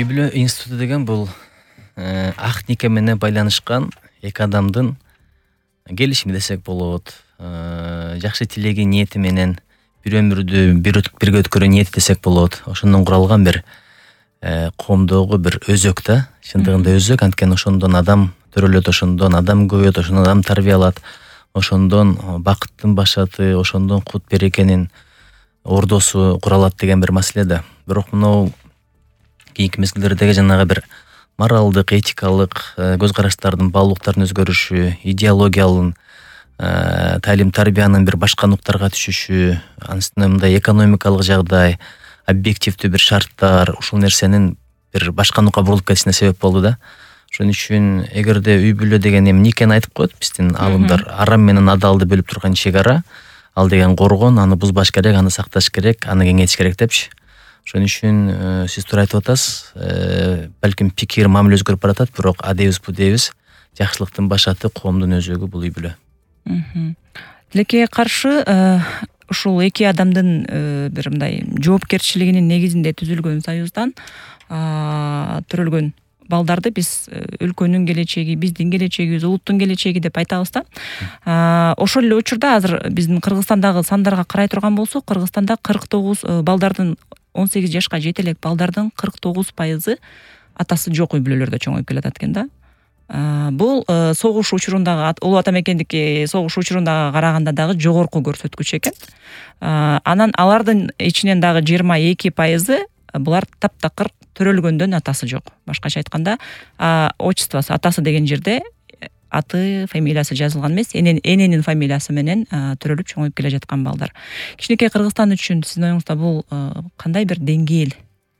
үй бүлө институту деген бул ак нике менен байланышкан эки адамдын келишими десек болот. Жакшы тилеги, ниети менен бир өмүрдү бирге өткөрүү ниети десек болот. Ошондон куралган бир коомдогу бир өзөк да, чындыгында өзөк. Анткени ошондон адам төрөлөт, ошондон адам көбөйөт, ошондон адам тарбия алат, ошондон бакыттын башаты, ошондон кут берекенин ордосу куралат деген бир маселе да. Бирок мынау кийинки мезгилдердеги жанагы бир моралдык, этикалык көз караштардын, баалуулуктардын өзгөрүшү, идеологиялын, талим тарбиянын бир башка нуктарга түшүшү, анын үстүнө мындай экономикалык жагдай, объективдүү бир шарттар ушул нерсенин бир башка нукка бурулуп кетишине себеп болду да. Ошон үчүн эгерде үй бүлө деген эми никени айтып коет биздин аалымдар, арам менен адалды бөлүп турган чек ара, ал деген коргон, аны бузбаш керек, аны сакташ керек, аны кеңейтиш керек депчи. Ошон үчүн сиз туура айтып атасыз, балким пикир, мамиле өзгөрүп баратат, бирок а дейбиз, бу дейбиз, жакшылыктын башаты, коомдун өзөгү бул үй бүлө. Тилекке каршы ушул эки адамдын бир мындай жоопкерчилигинин негизинде түзүлгөн союздан төрөлгөн балдарды биз өлкөнүн келечеги, биздин келечегибиз, улуттун келечеги деп айтабыз да. Ошол эле учурда азыр биздин Кыргызстандагы сандарга карай турган болсок, Кыргызстанда 49 балдардын 18 жашка жете элек балдардын 49% атасы жок үй бүлөлөрдө чоңоюп келатат экен да. Бул согуш учурундагы, улуу ата мекендики согуш учурундагы караганда дагы жогорку көрсөткүч экен. Анан алардын ичинен дагы 22% булар таптакыр төрөлгөндөн атасы жок. Башкача айтканда, отчествосы, атасы деген жерде аты, фамилиясы жазылган эмес, эненин фамилиясы менен төрөлүп чоңоюп келе жаткан балдар. Кичинекей Кыргызстан үчүн сиздин оюңузда бул кандай бир деңгээл?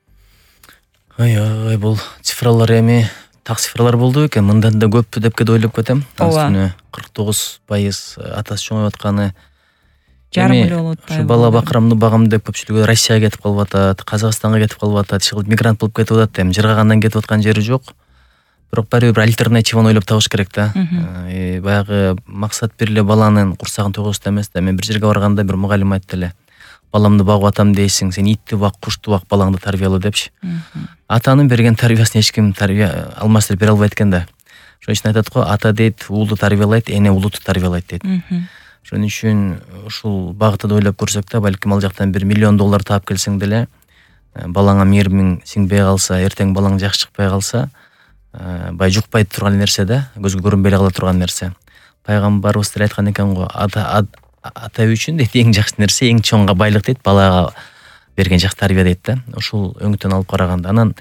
Ой, бул цифралар эми так цифралар болду экен, мындан да көппү деп кеде ойлоп кетем. Анын 49% атасы чоңоюп атканы жарым эле болуп атпайбы? Ушу бала бакырамды багам деп көпчүлүгү Россияга кетип калып атат, Казакстанга кетип калып атат, иши кылып мигрант болуп кетип атат. Эми жыргагандан кетип аткан жери жок. Бирок баары бир альтернативаны ойлоп табыш керек да. Баягы максат бир эле баланын курсагын тойгузуш эмес да. Мен бир жерге барганда бир мугалим айтты эле: баламды багып атам дейсиң, сен итти бак, кушту бак, балаңды тарбиялоо депчи. Атанын берген тарбиясын эч ким тарбия алмас деп бере албайт экен да. Ошон үчүн айтат го, ата дейт уулду тарбиялайт, эне улутту тарбиялайт дейт. Ошон үчүн ушул багытта ойлоп көрсөк да, балким ал жактан $1 миллион таап келсең деле, балаңа мээримиң сиңбей калса, эртең балаң жакшы чыкпай калса, бай жукпай турган нерсе да, көзгө көрүнбөй кала турган нерсе. Пайгамбарыбыз деле айткан экен го, ата үчүн дейт эң жакшы нерсе, эң чоң байлык дейт, балага берген жакшы тарбия дейт да. Ушул өңүтөн алып караганда, анан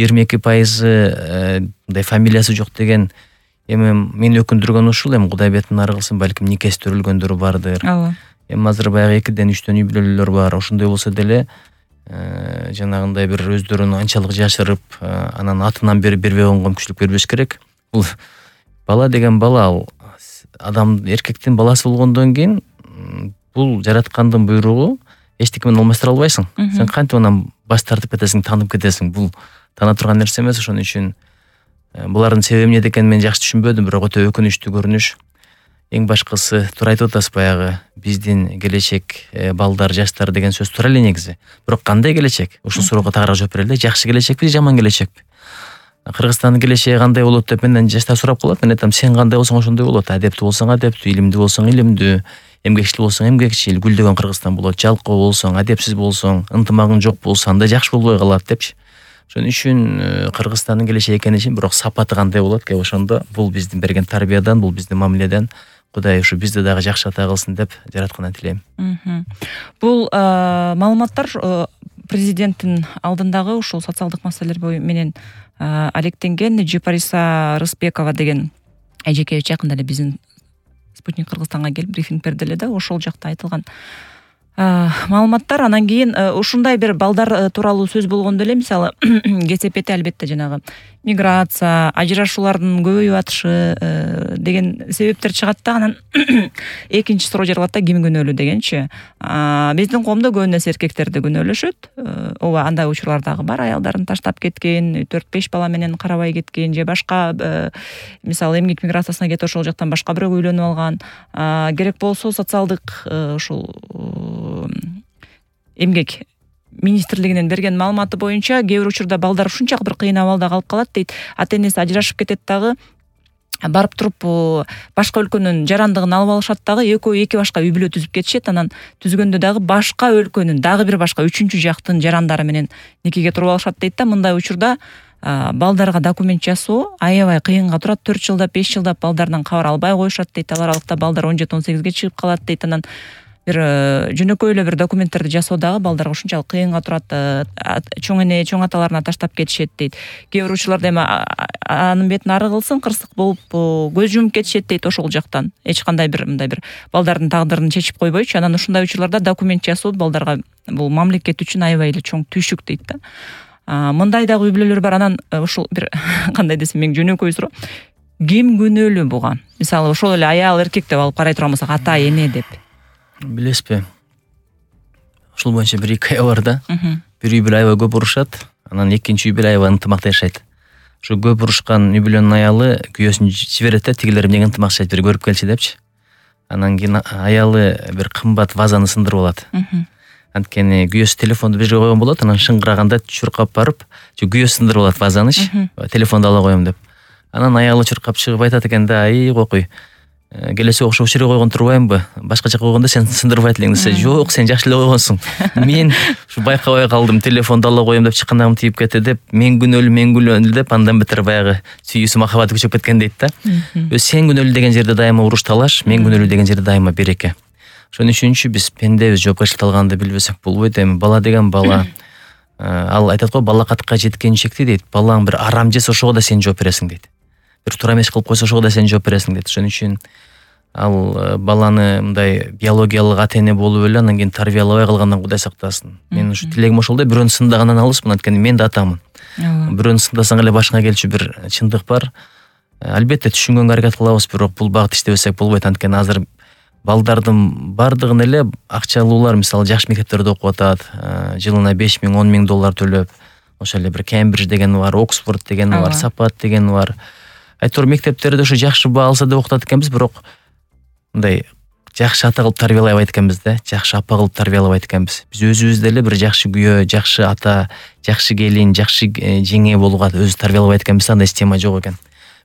22% мындай фамилиясы жок деген, эми мени өкүндүргөн ушул, эми Кудай бетин ары кылсын, балким никеси төрөлгөндөр бардыр. Эми азыр баягы 2-ден 3-төн үй бүлөлөр бар. Ошондой болсо деле жанагындай бир өздөрүн анчалык жашырып, анан атынан бербей конгон күчүлүк бербеш керек. Бул бала деген бала, ал адам эркектин баласы болгондон кийин бул жараткандын буйругу, эчтеке менен алмаштыра албайсың. Сен кантип анан баш тартып кетесиң, танып кетесиң? Бул тана турган нерсе эмес. Ошон үчүн булардын себеби эмнеде экенин мен жакшы түшүнбөдүм, бирок өтө өкүнүчтүү көрүнүш. Эң башкысы, туура айтып атасыз, баягы биздин келечек балдар, жаштар деген сөз туура эле негизи. Бирок кандай келечек? Ушул суроого тагыраак жооп берели. Жакшы келечекпи, жаман келечекпи? Кыргызстандын келечеги кандай болот деп менден жаштар сурап калат. Мен айтам, сен кандай болсоң ошондой болот. Адептүү болсоң адептүү, илимдүү болсоң илимдүү, эмгекчил болсоң эмгекчил, гүлдөгөн Кыргызстан болот. Жалкоо болсоң, адепсиз болсоң, ынтымагың жок болсо, анда жакшы болбой калат депчи. Ошон үчүн Кыргызстандын келечеги экени үчүн, бирок сапаты кандай болот, кээ ошондо бул биздин берген тарбиядан, бул биздин мамиледен Кудай ушу бизди дагы жакшы ата кылсын деп жараткандан тилейм. Бул маалыматтар президенттин алдындагы ушул социалдык маселелер менен алектенген Жепариса Рысбекова деген эжекебич жакында эле биздин Спутник Кыргызстанга келип брифинг берди эле да, ошол жакта айтылган маалыматтар. Анан кийин ушундай бир балдар тууралуу сөз болгондо эле, мисалы КСПТ албетте жанагы миграция, ажырашуулардын көбөйүп атышы деген себептер чыгат да. Анан экинчи суроо жаралат да, ким күнөөлүү дегенчи. Биздин коомдо көбүнесе эркектерди күнөөлөшөт. Ооба, андай учурлар дагы бар, аялдарын таштап кеткен, 4-5 бала менен карабай кеткен, же башка мисалы эмгек миграциясына кетип ошол жактан башка бирөөгө үйлөнүп алган. Керек болсо социалдык ушул эмгек министрлигинин берген маалыматы боюнча кээ бир учурда балдар ушунчалык бир кыйын абалда калып калат дейт. Ата энеси ажырашып кетет дагы, барып туруп башка өлкөнүн жарандыгын алып алышат дагы, экөө эки башка үй бүлө түзүп кетишет. Анан түзгөндө дагы башка өлкөнүн дагы бир башка үчүнчү жактын жарандары менен никеге туруп алышат дейт да. Мындай учурда балдарга документ жасоо аябай кыйынга турат. 4 жылдап 5 жылдап балдардан кабар албай коюшат дейт. Ал аралыкта балдар 17-18ге чыгып калат дейт. Анан бир жөнөкөй эле бир документтерди жасоо дагы балдарга ушунчалык кыйынга турат. Чоң эне, чоң аталарына таштап кетишет дейт. Кээ бир учурларда эми анын бетин ары кылсын кырсык болуп көз жумуп кетишет дейт ошол жактан. Эч кандай бир мындай бир балдардын тагдырын чечип койбойчу. Анан ушундай учурларда документ жасоо балдарга бул мамлекет үчүн аябай эле чоң түйшүк дейт да. Мындай дагы үй бүлөлөр бар. Анан ушул бир кандай десем, мен жөнөкөй суроо. Ким күнөөлүү буга? Мисалы ошол эле аял эркек деп алып карай турганбызсак, ата эне деп. Билесизби? Ушул боюнча бир хикая бар да. Бир үй бүлө аябай көп урушат, анан экинчи үй бүлө аябай ынтымакта жашайт. Ушу көп урушкан үй бүлөнүн аялы күйөөсүн жиберет да, тигилер эмнеге ынтымак жашайт, бир көрүп келчи депчи. Анан кийин аялы бир кымбат вазаны сындырып алат. Анткени күйөөсү телефонду бир жерге койгон болот, анан шыңгыраганда чуркап барып, күйөөсү сындырып алат вазаныч, телефонду ала коем деп. Анан аялы чуркап чыгып айтат экен да: "Ай кокуй, келесі окшоп ушул жерге койгон турбаймынбы? Башка жака койгондо сен сындырбайт элең" десе, "Жок, сен жакшы эле койгонсуң. Мен ушу байкабай калдым, телефонду ала коем деп чыккандагым тиип кетти" деп, мен күнөөлүү деп, андан бетер баягы сүйүүсү махабаты күчөп кеткен дейт да. Сен күнөөлүү деген жерде дайыма уруш талаш, мен күнөөлүү деген жерде дайыма береке. Ошон үчүнчү биз пендебиз, жоопкерчилик алганды билбесек болбойт. Эми бала деген бала. Ал айтат го, балакатка жеткенчекти дейт. Балаң бир арам жесе ошого да сен жооп бересиң дейт. Бир туура эмес кылып койсо ошого да сен жооп бересиң дейт. Ошон үчүн ал баланы мындай биологиялык ата эне болуп эле анан кийин тарбиялабай калгандан Кудай сактасын. Мен ушу тилегим ошол да, бирөөнү сындагандан алыспын, анткени мен да атамын. Бирөөнү сындасаң эле башыңа келчү бир чындык бар. Албетте түшүнгөнгө аракет кылабыз, бирок бул багыт иштебесек болбойт. Анткени азыр балдардын бардыгын эле акчалуулар, мисалы жакшы мектептерде окуп атат, жылына 5 000, 10 000 доллар төлөп, ошол эле бир Кембридж деген бар, Оксфорд деген бар, Сапат деген бар. Айтор мектептерде ушу жакшы баа алса деп окутат экенбиз, бирок мындай жакшы ата кылып тарбиялабайт экенбиз да, жакшы апа кылып тарбиялабайт экенбиз. Биз өзүбүз деле бир жакшы күйөө, жакшы ата, жакшы келин, жакшы жеңе болууга өзү тарбиялабайт экенбиз, андай система жок экен.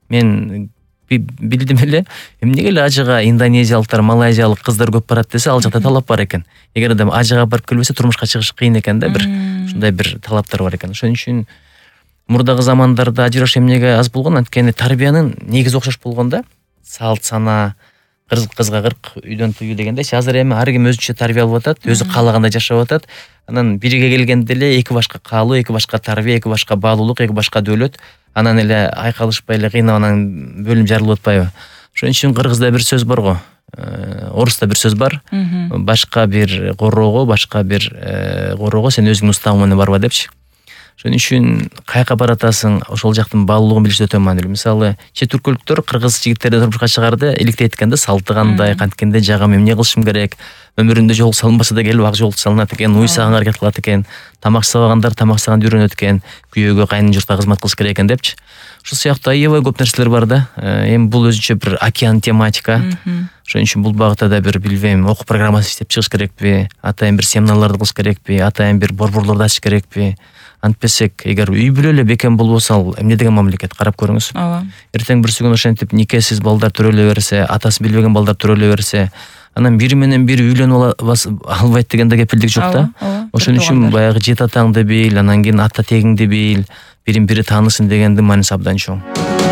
Мен билдим эле, эмнеге эле ажыга индонезиялыктар, малайзиялык кыздар көп барат десе, ал жакта талап бар экен. Эгер адам ажыга барып келбесе, турмушка чыгыш кыйын экен да, бир ушундай бир талаптар бар экен. Ошон үчүн мурдагы замандарда ажырашуу эмнеге аз болгон? Анткени тарбиянын негизи окшош болгон да. Салт сана, кызга 40 үйдөн тыюу дегендейчи. Азыр эми ар ким өзүнчө тарбиялап атат, өзү каалагандай жашап атат. Анан бирге келгенде эле эки башка каалоо, эки башка тарбия, эки башка баалуулук, эки башка дөөлөт. Анан эле айкалышпай эле кыйнап анан бөлүм жарылып атпайбы? Ошон үчүн кыргызда бир сөз бар го. Орусда бир сөз бар. Башка бир короого, башка бир короого сен өзүңдүн уставың менен барба депчи. Ошон үчүн каяка баратасың, ошол жактын баалуулугун билиш өтө маанилүү. Мисалы, чет өлкөлүктөр кыргыз жигиттерди турмушка чыгарды, иликтейт экен да, салты кандай, канткенде жагам эмне кылышым керек, өмүрүндө жолук салынбаса да келип ак жолук салынат экен, уй саганга аракет кылат экен, тамак сабагандар тамак саганды үйрөнөт экен, күйөөгө, кайын журтка кызмат кылыш керек экен депчи. Ушул сыяктуу аябай көп нерселер бар да. Эми бул өзүнчө бир океан тематика. Ошон үчүн бул багытта да бир билбейм, окуу программасы иштеп чыгыш керекпи, атайын бир семиналарды кылыш керекпи, атайын бир борборлорду ачыш керекпи. Антпесек, эгер үй бүлө эле бекем болбосо, ал эмне деген мамлекет, карап көрүңүз. Эртең бир күн ошентип никесиз балдар төрөлө берсе, атасы билбеген балдар төрөлө берсе, анан бири менен бири үйлөнүп албайт деген да кепилдик жок да. Ошон үчүн баягы жет атаңды бил, анан кийин ата тегиңди бил, бирин бири таанысын дегендин мааниси абдан чоң.